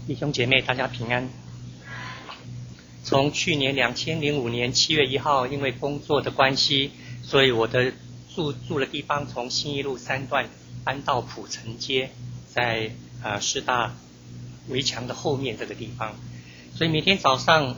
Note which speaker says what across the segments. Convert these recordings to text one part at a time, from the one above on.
Speaker 1: 弟兄姐妹，大家平安。从去年2005年7月1号，因为工作的关系，所以我的住的地方从信义路3段搬到普城街，在师大围墙的后面这个地方。所以每天早上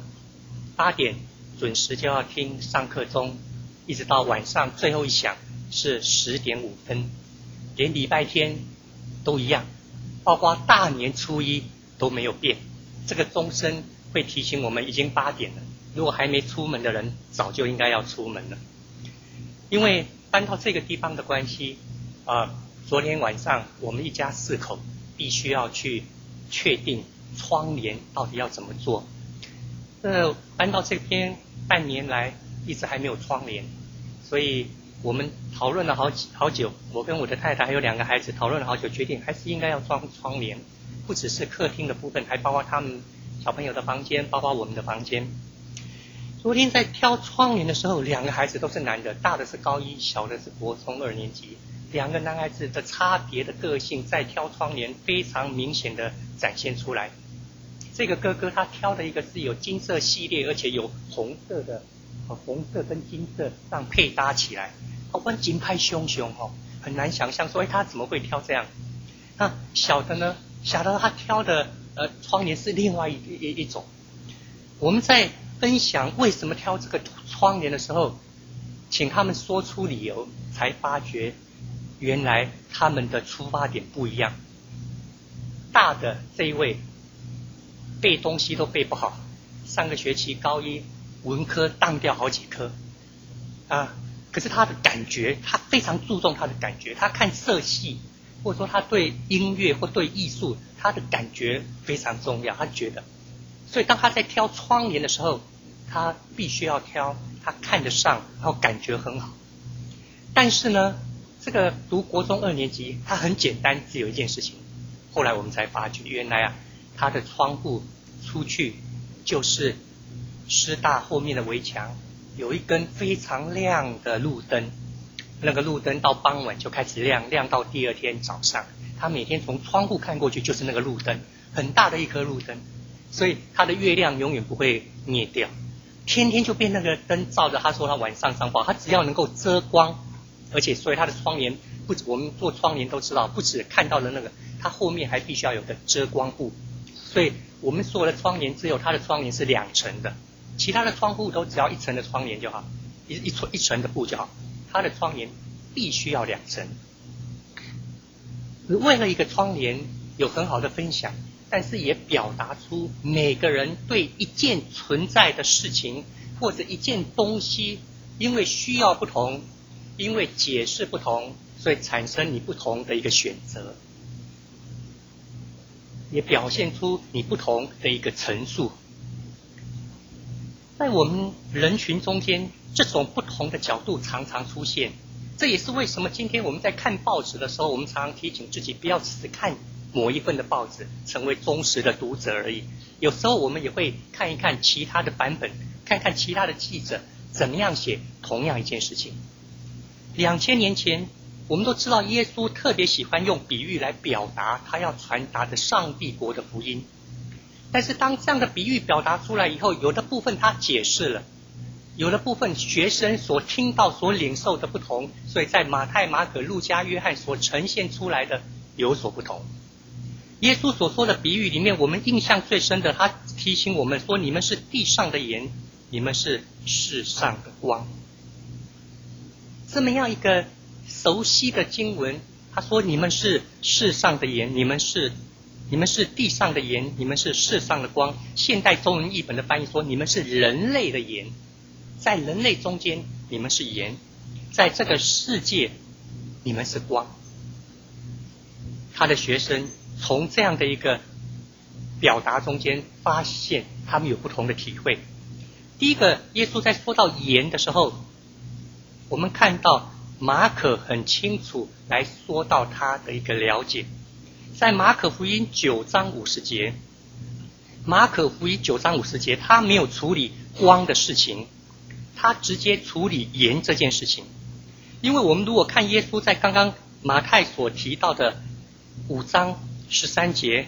Speaker 1: 8点准时就要听上课钟，一直到晚上最后一响是10点5分，连礼拜天都一样，包括大年初一都没有变。这个钟声会提醒我们已经8点了，如果还没出门的人早就应该要出门了。因为搬到这个地方的关系，昨天晚上我们一家4口必须要去确定窗帘到底要怎么做。搬到这边半年来一直还没有窗帘，所以我们讨论了好久，我跟我的太太还有2个孩子讨论了好久，决定还是应该要装窗帘，不只是客厅的部分，还包括他们小朋友的房间，包括我们的房间。昨天在挑窗帘的时候，2个孩子都是男的，大的是高1，小的是国中2年级。2个男孩子的差别的个性在挑窗帘非常明显的展现出来。这个哥哥他挑的一个是有金色系列，而且有红色的，红色跟金色这样配搭起来，我金派凶很难想象说他怎么会挑这样。那小的呢，他挑的窗帘是另外一种。我们在分享为什么挑这个窗帘的时候，请他们说出理由，才发觉原来他们的出发点不一样。大的这一位背东西都背不好，上个学期高1文科当掉好几科可是他的感觉，他非常注重他的感觉，他看色系或者说他对音乐或对艺术，他的感觉非常重要，他觉得。所以当他在挑窗帘的时候，他必须要挑他看得上，然后感觉很好。但是呢，这个读国中2年级，他很简单，只有一件事情。后来我们才发觉，原来他的窗户出去就是师大后面的围墙，有一根非常亮的路灯。那个路灯到傍晚就开始亮到第2天早上。他每天从窗户看过去就是那个路灯，很大的一颗路灯，所以他的月亮永远不会灭掉，天天就被那个灯照着。他说他晚上上课，他只要能够遮光，而且所以他的窗帘不止，我们做窗帘都知道，不止看到了那个，他后面还必须要有个遮光布。所以我们所有的窗帘只有他的窗帘是2层的，其他的窗户都只要1层的窗帘就好，一层的布就好。他的窗帘必须要2层。为了一个窗帘有很好的分享，但是也表达出每个人对一件存在的事情或者一件东西，因为需要不同，因为解释不同，所以产生你不同的一个选择，也表现出你不同的一个陈述。在我们人群中间，这种不同的角度常常出现。这也是为什么今天我们在看报纸的时候，我们常常提醒自己不要只是看某一份的报纸，成为忠实的读者而已。有时候我们也会看一看其他的版本，看看其他的记者怎么样写同样一件事情。2000年前，我们都知道耶稣特别喜欢用比喻来表达他要传达的上帝国的福音。但是当这样的比喻表达出来以后，有的部分他解释了，有的部分学生所听到所领受的不同，所以在马太、马可、路加、约翰所呈现出来的有所不同。耶稣所说的比喻里面，我们印象最深的，他提醒我们说，你们是地上的盐，你们是世上的光。这么样一个熟悉的经文，他说你们是世上的盐，你们是地上的盐，你们是世上的光。现代中文译本的翻译说，你们是人类的盐，在人类中间你们是盐，在这个世界你们是光。他的学生从这样的一个表达中间发现他们有不同的体会。第一个，耶稣在说到盐的时候，我们看到马可很清楚来说到他的一个了解。在马可福音9章50节，马可福音9章50节，他没有处理光的事情，他直接处理盐这件事情。因为我们如果看耶稣在刚刚马太所提到的5章13节，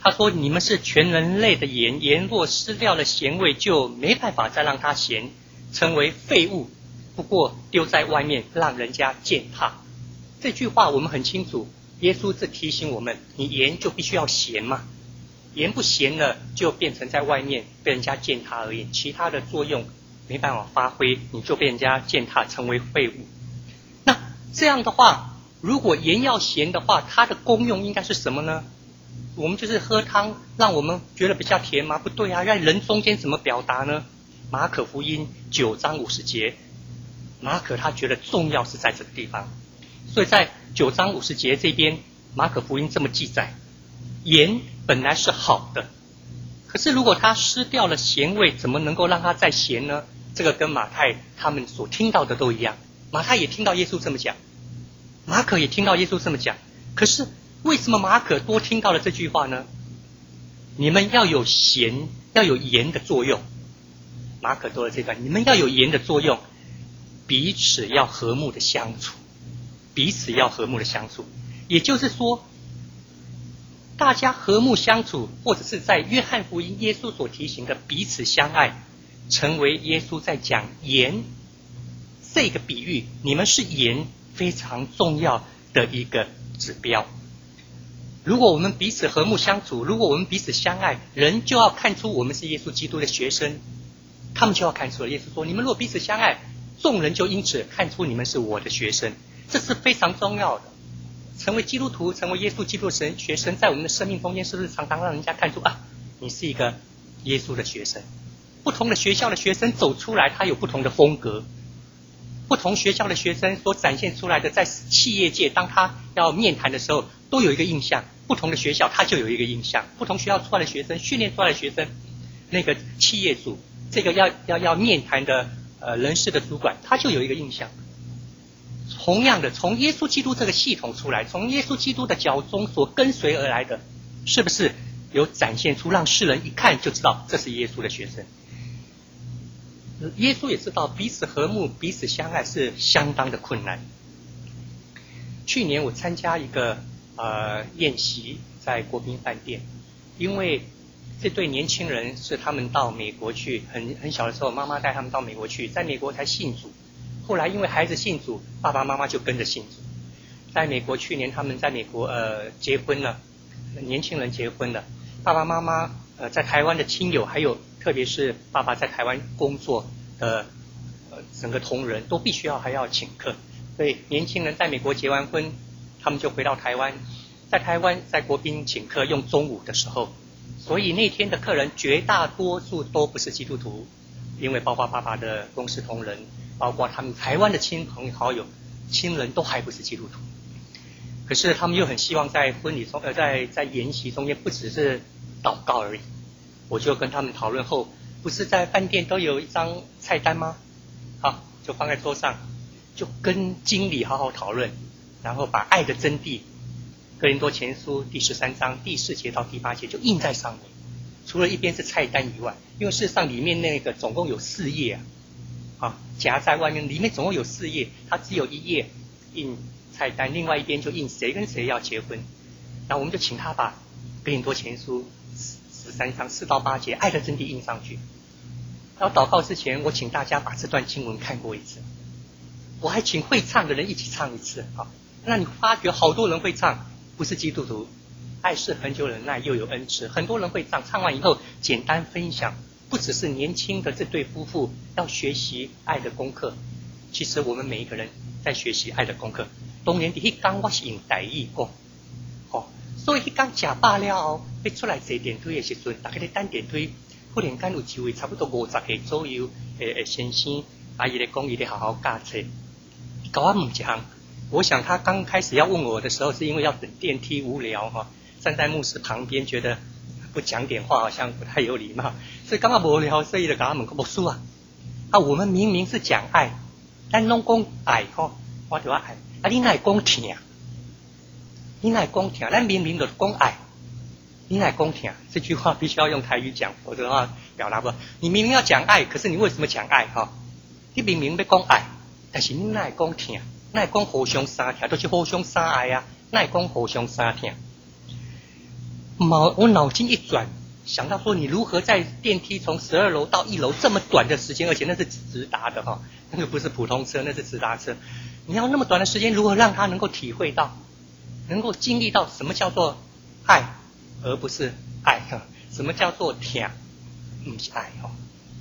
Speaker 1: 他说你们是全人类的盐，盐若失掉了咸味，就没办法再让它咸，成为废物，不过丢在外面让人家践踏。这句话我们很清楚，耶稣是提醒我们，你盐就必须要咸嘛，盐不咸了就变成在外面被人家践踏而已，其他的作用没办法发挥，你就被人家践踏成为废物。那这样的话，如果盐要咸的话，它的功用应该是什么呢？我们就是喝汤让我们觉得比较甜吗？不对啊，在人中间怎么表达呢？马可福音9章50节，马可他觉得重要是在这个地方，所以在9章50节这边，马可福音这么记载，盐本来是好的，可是如果它失掉了咸味，怎么能够让它再咸呢？这个跟马太他们所听到的都一样，马太也听到耶稣这么讲，马可也听到耶稣这么讲，可是为什么马可多听到了这句话呢？你们要有咸，要有盐的作用。马可多了这段，你们要有盐的作用，彼此要和睦的相处，彼此要和睦的相处。也就是说，大家和睦相处，或者是在约翰福音耶稣所提醒的彼此相爱，成为耶稣在讲盐这个比喻，你们是盐非常重要的一个指标。如果我们彼此和睦相处，如果我们彼此相爱，人就要看出我们是耶稣基督的学生，他们就要看出了。耶稣说，你们若彼此相爱，众人就因此看出你们是我的学生，这是非常重要的。成为基督徒，成为耶稣基督的学生，在我们的生命中间，是不是常常让人家看出啊，你是一个耶稣的学生？不同的学校的学生走出来，他有不同的风格。不同学校的学生所展现出来的，在企业界，当他要面谈的时候，都有一个印象。不同的学校，他就有一个印象。不同学校出来的学生，训练出来的学生，那个企业主，这个要面谈的人事的主管，他就有一个印象。同样的，从耶稣基督这个系统出来，从耶稣基督的脚中所跟随而来的，是不是有展现出让世人一看就知道这是耶稣的学生？耶稣也知道彼此和睦、彼此相爱是相当的困难。去年我参加一个宴席，在国宾饭店，因为这对年轻人是他们到美国去，很小的时候，妈妈带他们到美国去，在美国才信主。后来因为孩子信主，爸爸妈妈就跟着信主。在美国去年他们在美国结婚了，年轻人结婚了，爸爸妈妈在台湾的亲友，还有特别是爸爸在台湾工作的整个同仁都必须还要请客，所以年轻人在美国结完婚，他们就回到台湾，在台湾在国宾请客用中午的时候，所以那天的客人绝大多数都不是基督徒，因为包括爸爸的公司同仁，包括他们台湾的亲朋好友、亲人都还不是基督徒。可是他们又很希望在婚礼中在筵席中间不只是祷告而已。我就跟他们讨论后，不是在饭店都有一张菜单吗？好，就放在桌上，就跟经理好好讨论，然后把爱的真谛哥林多前书第13章第4节到第8节就印在上面。除了一边是菜单以外，因为事实上里面那个总共有4页夹在外面，里面总共有4页，它只有1页印菜单，另外一边就印谁跟谁要结婚。然后我们就请他把哥林多前书13章4到8节爱的真谛印上去。然后祷告之前，我请大家把这段经文看过一次，我还请会唱的人一起唱一次那你发觉好多人会唱，不是基督徒。爱是恒久忍耐，又有恩慈，很多人会唱，唱完以后简单分享。不只是年轻的这对夫妇要学习爱的功课，其实我们每一个人在学习爱的功课。当年第一天我是用台语讲所以那天吃饱了后要出来坐电梯的时候，大家在等电梯，忽然间有一位差不多50岁左右的先生，阿姨在讲伊在好好驾车，跟我问一项，我想他刚开始要问我的时候，是因为要等电梯无聊站在牧师旁边，觉得不讲点话好像不太有礼貌，所以刚刚无聊，所以就跟他们牧师我们明明是讲爱，咱拢讲爱我就要爱，你哪会讲疼？你哪会讲疼？咱明明就是讲爱，你哪会讲疼？这句话必须要用台语讲，否则的话表达不。你明明要讲爱，可是你为什么讲爱你明明要讲爱，但是你哪会讲疼？哪会讲互相相疼？就是互相相爱哪会讲互相相疼？ 我脑筋一转，想到说你如何在电梯从12楼到1楼这么短的时间，而且那是直达的哈，那个不是普通车，那是直达车。你要那么短的时间，如何让他能够体会到，能够经历到什么叫做爱，而不是爱哈？什么叫做疼，不是爱哈？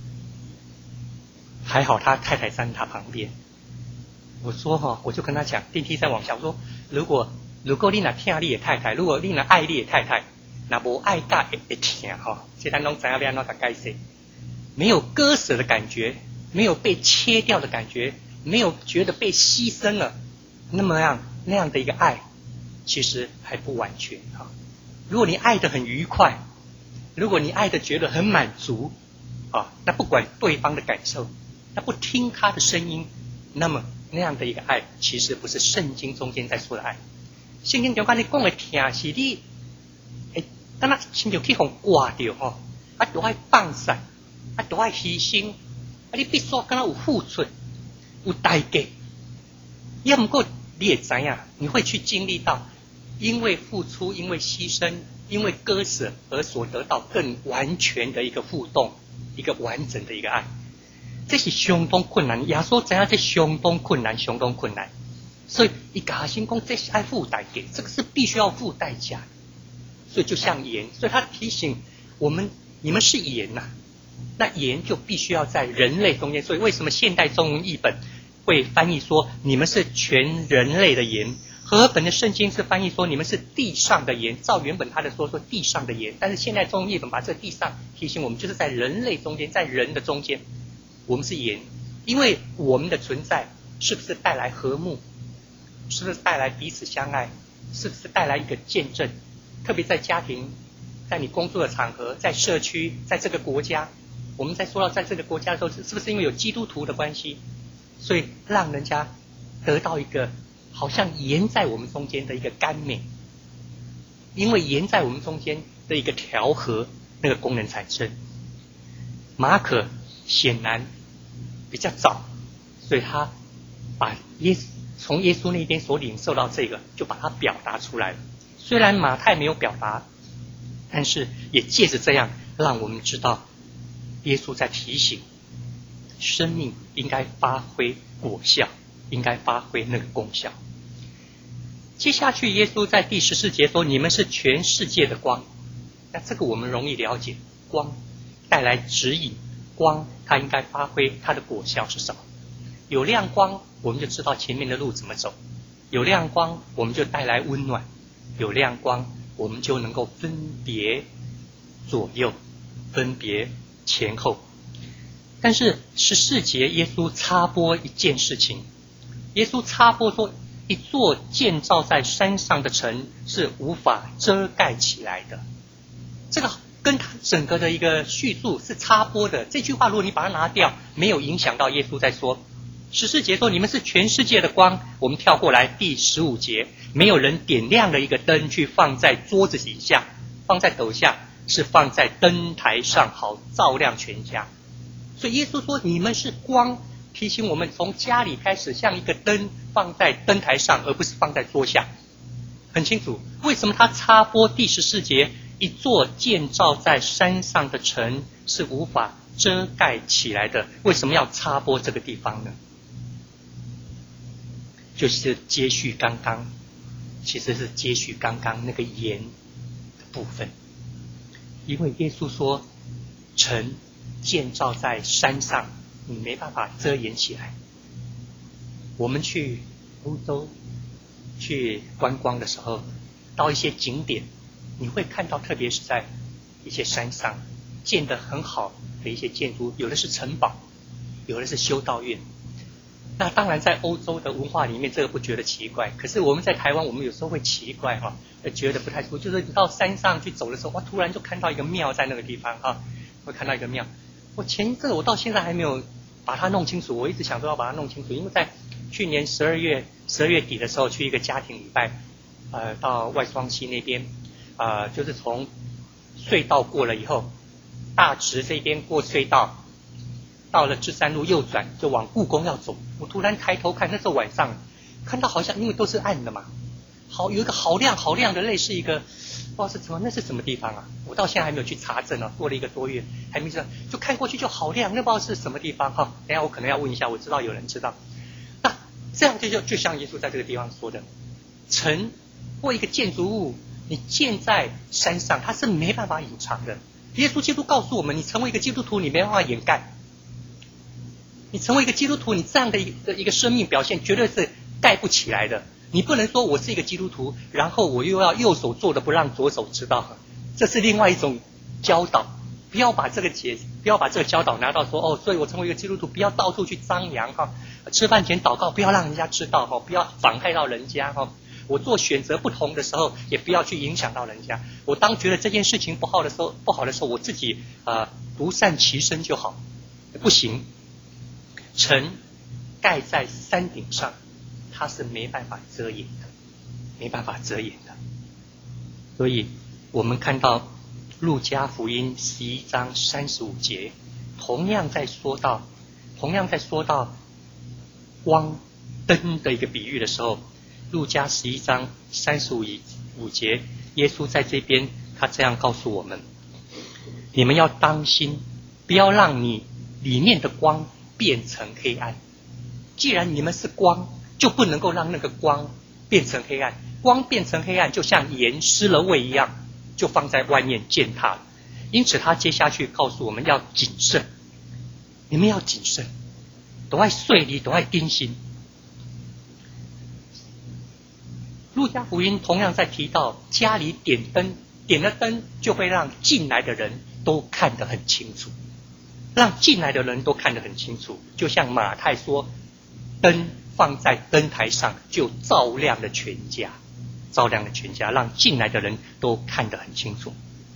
Speaker 1: 还好他太太站在他旁边。我说哈，我就跟他讲，电梯在往下。我说，如果你那疼你的太太，如果你那爱你的太太，那无爱甲会疼哈。这咱拢知道要怎么解释，没有割舍的感觉，没有被切掉的感觉，没有觉得被牺牲了，那样的一个爱，其实还不完全哈。如果你爱得很愉快，如果你爱得觉得很满足啊，那不管对方的感受，那不听他的声音，那么那样的一个爱，其实不是圣经中间在说的爱。圣经中间你讲的疼是你，当那亲像去互挂掉吼，都爱放散，都爱牺牲，你必须跟他有付出，有代价。要不过你也知影，你会去经历到，因为付出，因为牺牲，因为割舍而所得到更完全的一个互动，一个完整的一个爱。这是相当困难，耶稣知影这相当困难，相当困难。所以一家先讲，这是爱付代价，这个是必须要付代价。所以就像盐，所以他提醒我们，你们是盐呐，那盐就必须要在人类中间。所以为什么现代中文译本会翻译说你们是全人类的盐？和本的圣经是翻译说你们是地上的盐，照原本他的说地上的盐，但是现代中文译本把这地上提醒我们，就是在人类中间，在人的中间。我们是盐，因为我们的存在是不是带来和睦，是不是带来彼此相爱，是不是带来一个见证，特别在家庭，在你工作的场合，在社区，在这个国家，我们在说到在这个国家的时候，是不是因为有基督徒的关系，所以让人家得到一个好像盐在我们中间的一个甘美，因为盐在我们中间的一个调和那个功能产生。马可显然比较早，所以他把从耶稣那边所领受到这个，就把它表达出来了。虽然马太没有表达，但是也借着这样，让我们知道耶稣在提醒，生命应该发挥果效，应该发挥那个功效。接下去，耶稣在第14节说：“你们是全世界的光。”那这个我们容易了解，光带来指引。光它应该发挥它的果效是什么？有亮光，我们就知道前面的路怎么走；有亮光，我们就带来温暖；有亮光，我们就能够分别左右，分别前后。但是14节，耶稣插播一件事情。耶稣插播说，一座建造在山上的城是无法遮盖起来的。这个跟他整个的一个叙述是插播的。这句话如果你把它拿掉，没有影响到耶稣在说。14节说你们是全世界的光，我们跳过来第15节，没有人点亮了一个灯去放在桌子底下，放在斗下，是放在灯台上，好照亮全家。所以耶稣说你们是光，提醒我们从家里开始像一个灯放在灯台上，而不是放在桌下。很清楚为什么他插播第14节，一座建造在山上的城是无法遮盖起来的，为什么要插播这个地方呢？就是接续刚刚，其实是接续刚刚那个盐的部分。因为耶稣说城建造在山上，你没办法遮掩起来。我们去欧洲去观光的时候，到一些景点，你会看到特别是在一些山上建得很好的一些建筑，有的是城堡，有的是修道院。那当然在欧洲的文化里面这个不觉得奇怪，可是我们在台湾我们有时候会奇怪觉得不太舒服，就是你到山上去走的时候，突然就看到一个庙在那个地方会看到一个庙。我前一阵我到现在还没有把它弄清楚，我一直想说要把它弄清楚，因为在去年12月底的时候去一个家庭礼拜，到外双溪那边，就是从隧道过了以后，大直这边过隧道，到了芝山路右转就往故宫要走，我突然抬头看，那时候晚上看到好像因为都是暗的嘛，有一个好亮好亮的，类似一个不知道是什么，那是什么地方啊？我到现在还没有去查证呢，过了1个多月还没知道，就看过去就好亮，那不知道是什么地方哈。等一下我可能要问一下，我知道有人知道。那这样就像耶稣在这个地方说的，城或一个建筑物，你建在山上，它是没办法隐藏的。耶稣基督告诉我们，你成为一个基督徒，你没办法掩盖。你成为一个基督徒，你这样的一个生命表现绝对是盖不起来的。你不能说我是一个基督徒，然后我又要右手做的不让左手知道，这是另外一种教导。不要把这个教导拿到说所以我成为一个基督徒，不要到处去张扬哈。吃饭前祷告，不要让人家知道哈，不要妨害到人家哈。我做选择不同的时候，也不要去影响到人家。我当觉得这件事情不好的时候，我自己独善其身就好，不行。城盖在山顶上，它是没办法遮掩的，没办法遮掩的。所以我们看到路加福音11章35节，同样在说到光灯的一个比喻的时候，路加11章35节，耶稣在这边他这样告诉我们：你们要当心，不要让你里面的光变成黑暗。既然你们是光，就不能够让那个光变成黑暗。光变成黑暗，就像盐失了味一样，就放在外面践踏了。因此他接下去告诉我们要谨慎，你们要谨慎，都要碎离，都要盯心。路加福音同样在提到家里点灯，点了灯就会让进来的人都看得很清楚，让进来的人都看得很清楚。就像马太说，灯放在灯台上就照亮了全家，让进来的人都看得很清楚。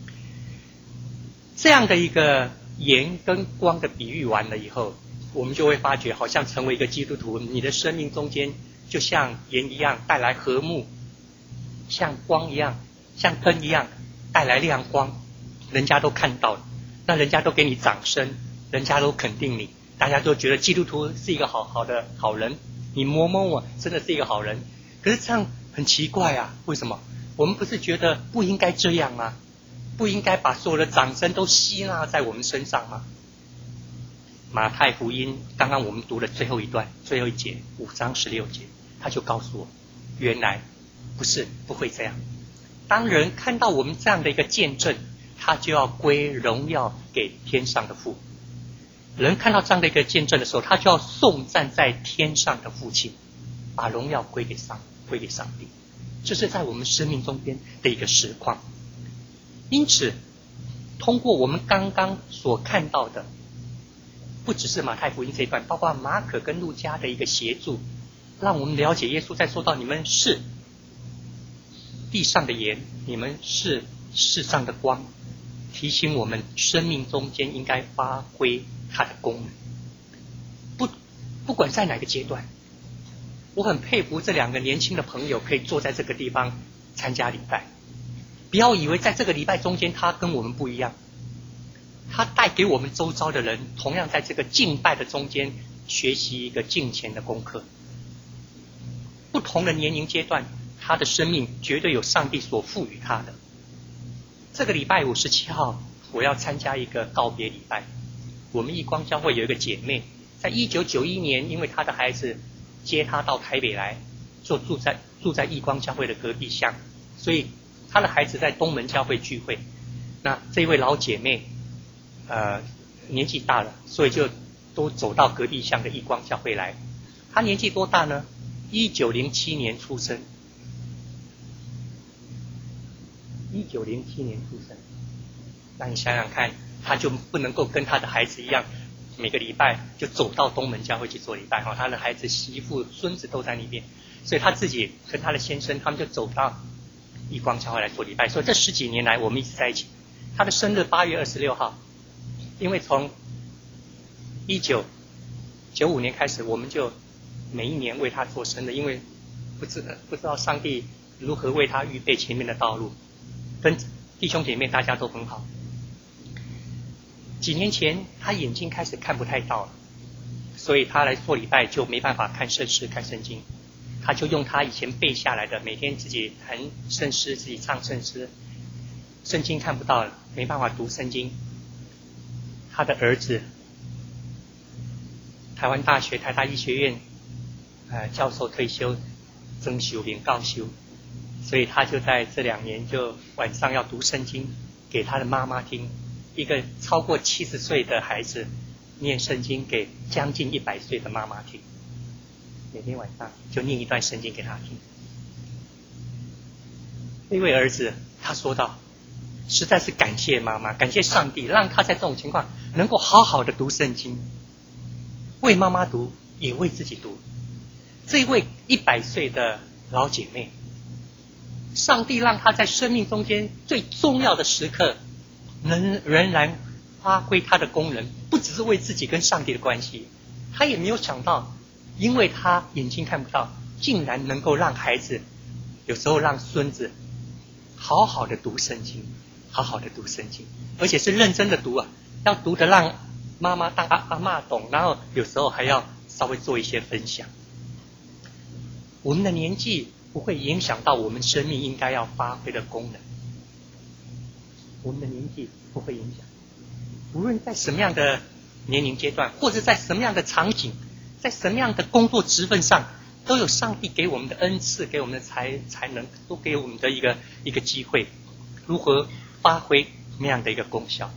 Speaker 1: 这样的一个盐跟光的比喻完了以后，我们就会发觉，好像成为一个基督徒，你的生命中间就像盐一样带来和睦，像光一样，像灯一样带来亮光，人家都看到了，那人家都给你掌声，人家都肯定你，大家都觉得基督徒是一个好的好人，你摸摸我真的是一个好人。可是这样很奇怪啊，为什么？我们不是觉得不应该这样吗？不应该把所有的掌声都吸纳在我们身上吗？马太福音刚刚我们读的最后一节5章16节，他就告诉我，原来不会这样。当人看到我们这样的一个见证，他就要归荣耀给天上的父。人看到这样的一个见证的时候，他就要颂赞在天上的父亲，把荣耀归给上帝。这是在我们生命中间的一个实况。因此通过我们刚刚所看到的，不只是马太福音这一段，包括马可跟路加的一个协助，让我们了解耶稣在说到你们是地上的盐，你们是世上的光，提醒我们生命中间应该发挥它的功能。不管在哪个阶段，我很佩服这2个年轻的朋友可以坐在这个地方参加礼拜。不要以为在这个礼拜中间他跟我们不一样，他带给我们周遭的人同样在这个敬拜的中间学习一个敬虔的功课。不同的年龄阶段，他的生命绝对有上帝所赋予他的。这个礼拜57号我要参加一个告别礼拜。我们义光教会有一个姐妹，在1991年因为她的孩子接她到台北来，就住在义光教会的隔壁巷，所以她的孩子在东门教会聚会。那这位老姐妹年纪大了，所以就都走到隔壁巷的义光教会来。她年纪多大呢？1907年出生。1907年出生，那你想想看，他就不能够跟他的孩子一样，每个礼拜就走到东门教会去做礼拜，他的孩子、媳妇、孙子都在那边，所以他自己跟他的先生，他们就走到义光教会来做礼拜。所以这10几年来，我们一直在一起。他的生日8月26号，因为从1995年开始，我们就每一年为他做生日，因为不知道上帝如何为他预备前面的道路。跟弟兄姐妹大家都很好。几年前他眼睛开始看不太到了，所以他来做礼拜就没办法看圣诗看圣经，他就用他以前背下来的，每天自己弹圣诗自己唱圣诗， 圣经看不到了，没办法读圣经。他的儿子，台湾大学台大医学院教授退休，征修领告修，所以他就在这2年就晚上要读圣经给他的妈妈听。一个超过70岁的孩子念圣经给将近100岁的妈妈听，每天晚上就念一段圣经给他听。那位儿子他说道，实在是感谢妈妈，感谢上帝，让他在这种情况能够好好的读圣经，为妈妈读，也为自己读。这位100岁的老姐妹，上帝让她在生命中间最重要的时刻仍然发挥她的功能，不只是为自己跟上帝的关系，她也没有想到，因为她眼睛看不到，竟然能够让孩子，有时候让孙子好好的读圣经，好好的读圣经，而且是认真的读啊，要读得让妈妈当阿嬷懂，然后有时候还要稍微做一些分享。我们的年纪不会影响到我们生命应该要发挥的功能，我们的年纪不会影响，无论在什么样的年龄阶段，或者在什么样的场景，在什么样的工作职分上，都有上帝给我们的恩赐，给我们的才能，都给我们的一个机会，如何发挥那样的一个功效。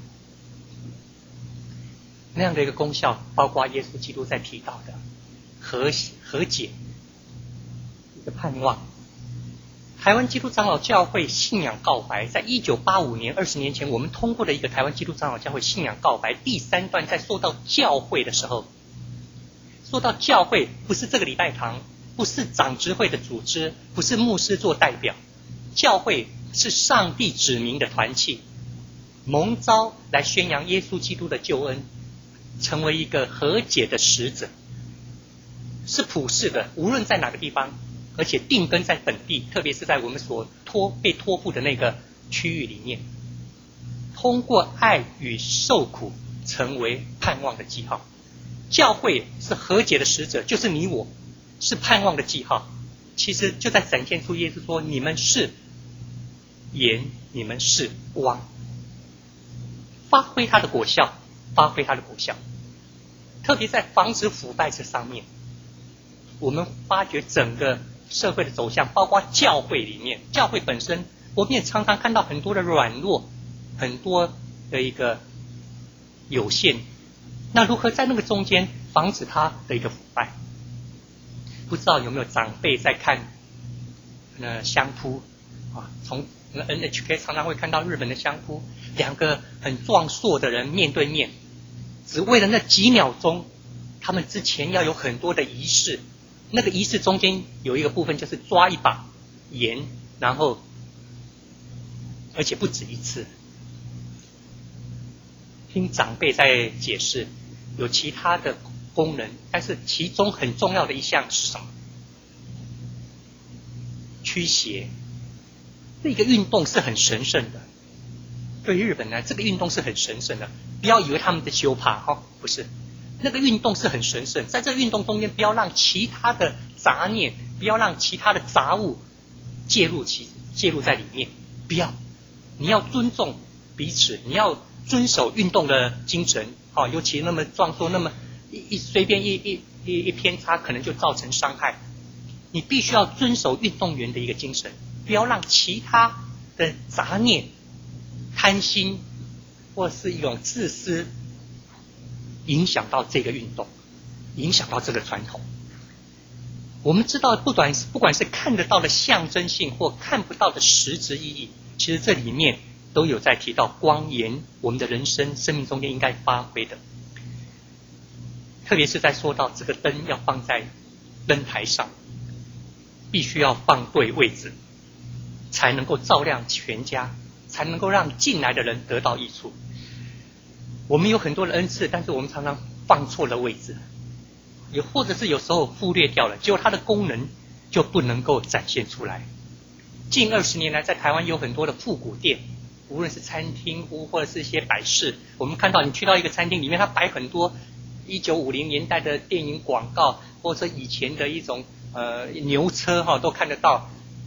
Speaker 1: 那样的一个功效包括耶稣基督在提到的和解，一个盼望。台湾基督长老教会信仰告白，在1985年20年前我们通过的一个台湾基督长老教会信仰告白第3段，在说到教会的时候，说到教会不是这个礼拜堂，不是长执会的组织，不是牧师做代表，教会是上帝指明的团契，蒙召来宣扬耶稣基督的救恩，成为一个和解的使者，是普世的，无论在哪个地方，而且定根在本地，特别是在我们所被托付的那个区域里面，通过爱与受苦成为盼望的记号。教会是和解的使者，就是你我，是盼望的记号。其实就在展现出耶稣说，你们是盐，你们是光，发挥它的果效，发挥它的果效。特别在防止腐败这上面，我们发觉整个社会的走向，包括教会里面，教会本身，我们也常常看到很多的软弱，很多的一个有限。那如何在那个中间防止它的一个腐败？不知道有没有长辈在看相扑啊？从NHK 常常会看到日本的相扑，2个很壮硕的人面对面，只为了那几秒钟，他们之前要有很多的仪式，那个仪式中间有一个部分就是抓一把盐，然后而且不止一次。听长辈在解释，有其他的功能，但是其中很重要的一项是什么？驱邪。这个运动是很神圣的，对日本呢，这个运动是很神圣的。不要以为他们在羞怕不是，那个运动是很神圣。在这个运动中间，不要让其他的杂念，不要让其他的杂物介入在里面，不要。你要尊重彼此，你要遵守运动的精神，尤其那么壮硕，那么随便一偏差，可能就造成伤害。你必须要遵守运动员的一个精神，不要让其他的杂念、贪心或是一种自私影响到这个运动，影响到这个传统。我们知道，不管是看得到的象征性或看不到的实质意义，其实这里面都有在提到光盐，我们的人生生命中间应该发挥的。特别是在说到这个灯要放在灯台上，必须要放对位置，才能够照亮全家，才能够让进来的人得到益处。我们有很多的恩赐，但是我们常常放错了位置，也或者是有时候忽略掉了，结果它的功能就不能够展现出来。近20年来，在台湾有很多的复古店，无论是餐厅或者是一些摆饰，我们看到你去到一个餐厅里面，它摆很多1950年代的电影广告，或者以前的一种牛车都看得到。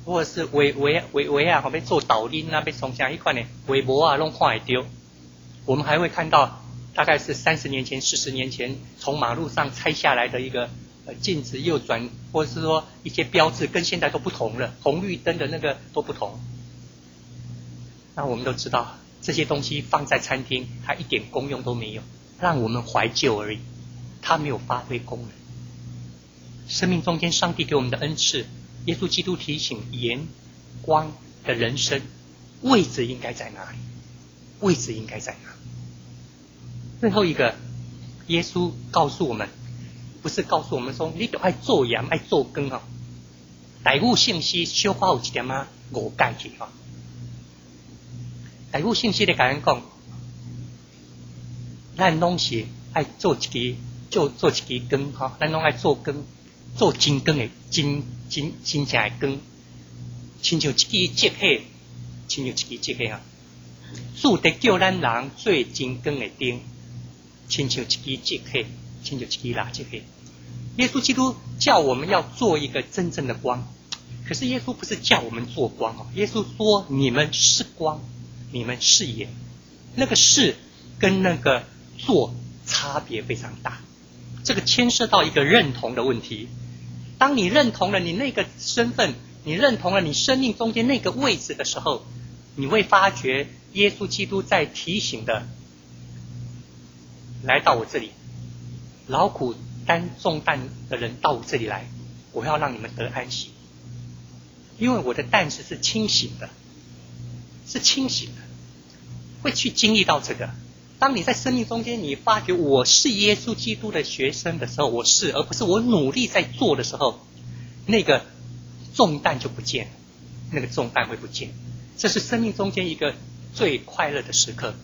Speaker 1: 或者是维啊，要做导音啊，要从像一款呢微博啊，弄看会丢。我们还会看到，大概是30年前、40年前从马路上拆下来的一个禁止右转，或者是说一些标志跟现在都不同了，红绿灯的那个都不同。那我们都知道，这些东西放在餐厅，它一点功用都没有，让我们怀旧而已，它没有发挥功能。生命中间上帝给我们的恩赐，耶稣基督提醒盐光的人生位置应该在哪里？位置应该在哪？最后一个，耶稣告诉我们，不是告诉我们说你就爱做盐爱做羹哦，台语信息小可有一点啊误解去哈。台语信息的甲人讲，咱拢是爱做一支做一支羹哈，咱拢爱做羹，做真羹的真正的羹，亲像一支节气，亲像一支节气哈。主得叫咱人做真羹的丁，亲像一支节气，亲像一支蜡节气。耶稣基督叫我们要做一个真正的光，可是耶稣不是叫我们做光哦，耶稣说你们是光，你们是盐，那个是跟那个做差别非常大，这个牵涉到一个认同的问题。当你认同了你那个身份，你认同了你生命中间那个位置的时候，你会发觉耶稣基督在提醒的，来到我这里，劳苦担重担的人到我这里来，我要让你们得安息，因为我的担子是清醒的，是清醒的，会去经历到这个。当你在生命中间你发觉我是耶稣基督的学生的时候，我是，而不是我努力在做的时候，那个重担就不见了，那个重担会不见。这是生命中间一个最快乐的时刻。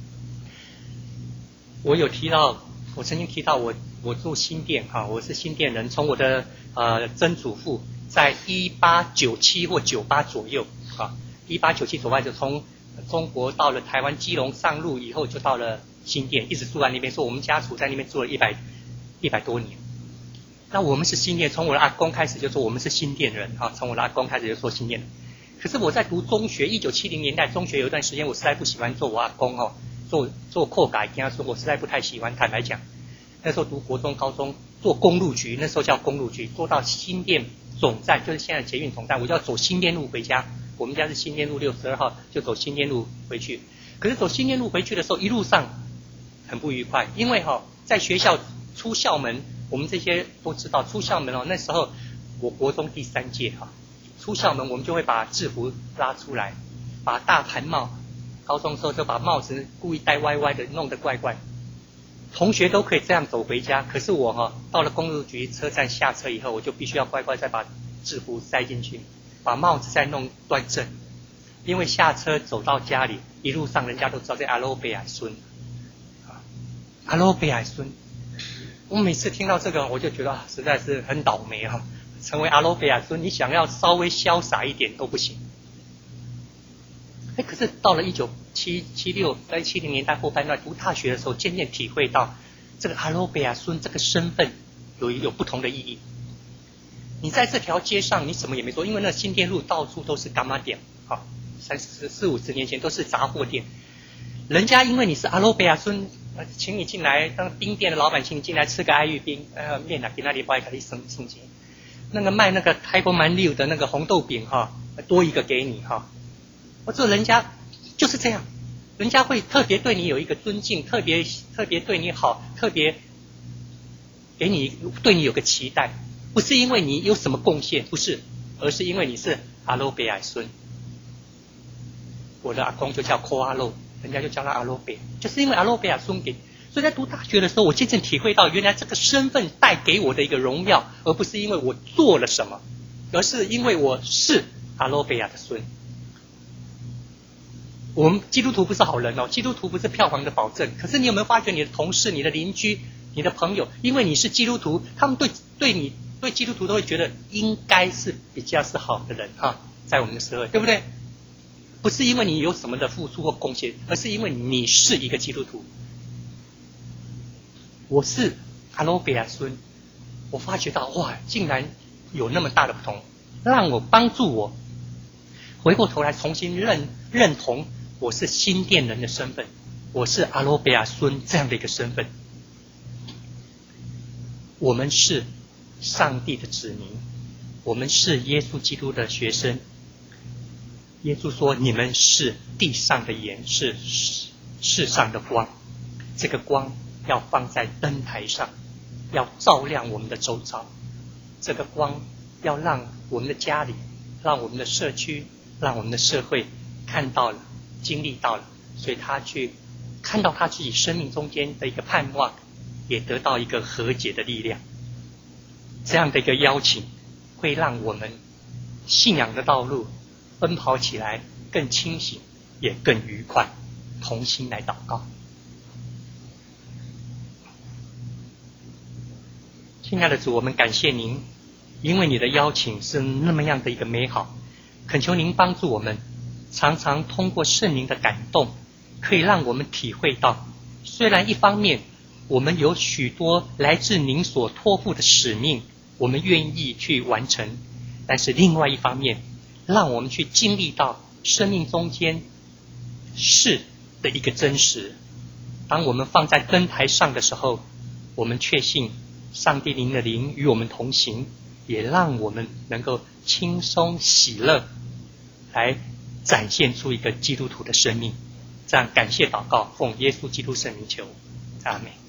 Speaker 1: 我有提到，我曾经提到我住新店哈，我是新店人，从我的曾祖父在1897或98左右啊，1897左右就从中国到了台湾基隆上路以后，就到了新店，一直住在那边。说我们家族在那边住了100多年。那我们是新店，从我的阿公开始就说我们是新店人啊，从我的阿公开始就说新店人。可是我在读中学，1970年代中学有一段时间，我实在不喜欢做我阿公哦，做扩改，跟他说我实在不太喜欢。坦白讲，那时候读国中、高中做公路局，那时候叫公路局，做到新店总站，就是现在捷运总站，我就要走新店路回家。我们家是新店路62号，就走新店路回去。可是走新店路回去的时候，一路上很不愉快，因为在学校出校门，我们这些都知道，出校门那时候我国中第3届出校门我们就会把制服拉出来，把大盘帽，高中的时候就把帽子故意戴歪歪的，弄得怪怪。同学都可以这样走回家，可是我到了公路局车站下车以后，我就必须要乖乖再把制服塞进去，把帽子再弄端正，因为下车走到家里，一路上人家都知道这阿罗贝尔孙，阿罗贝尔孙。我每次听到这个，我就觉得实在是很倒霉成为阿罗贝尔孙，你想要稍微潇洒一点都不行。可是到了1976在70年代后半段读大学的时候，渐渐体会到这个阿罗贝尔孙这个身份有不同的意义。你在这条街上你什么也没做，因为那新店路到处都是干妈店，40-50年前都是杂货店。人家因为你是阿罗贝尔孙，请你进来，当冰店的老板请你进来吃个爱玉冰，面给那里不爱给你升级。那个卖那个台国蛮溜的那个红豆饼多一个给你我说人家就是这样，人家会特别对你有一个尊敬，特别对你好，特别对你有个期待，不是因为你有什么贡献，不是，而是因为你是阿罗贝尔孙。我的阿公就叫寇阿罗，人家就叫他阿罗贝，就是因为阿罗贝尔孙给。所以在读大学的时候，我渐渐体会到，原来这个身份带给我的一个荣耀，而不是因为我做了什么，而是因为我是阿罗贝尔的孙。我们基督徒不是好人基督徒不是票房的保证。可是你有没有发觉，你的同事、你的邻居、你的朋友，因为你是基督徒，他们对基督徒都会觉得应该是比较是好的人在我们的社会，对不对？不是因为你有什么的付出或贡献，而是因为你是一个基督徒。我是阿罗贝尔孙，我发觉到哇，竟然有那么大的不同，帮助我回过头来重新认同我是新店人的身份，我是阿罗贝亚孙这样的一个身份。我们是上帝的子民，我们是耶稣基督的学生。耶稣说，你们是地上的盐，是世上的光。这个光要放在灯台上，要照亮我们的周遭。这个光要让我们的家里，让我们的社区，让我们的社会看到了，经历到了，所以他去看到他自己生命中间的一个盼望，也得到一个和解的力量。这样的一个邀请会让我们信仰的道路奔跑起来更清醒，也更愉快。同心来祷告。亲爱的主，我们感谢您，因为你的邀请是那么样的一个美好，恳求您帮助我们，常常通过圣灵的感动，可以让我们体会到，虽然一方面我们有许多来自您所托付的使命，我们愿意去完成，但是另外一方面，让我们去经历到生命中间是的一个真实。当我们放在灯台上的时候，我们确信上帝您的灵与我们同行，也让我们能够轻松喜乐，来展现出一个基督徒的生命。这样感谢祷告，奉耶稣基督圣名求，阿们。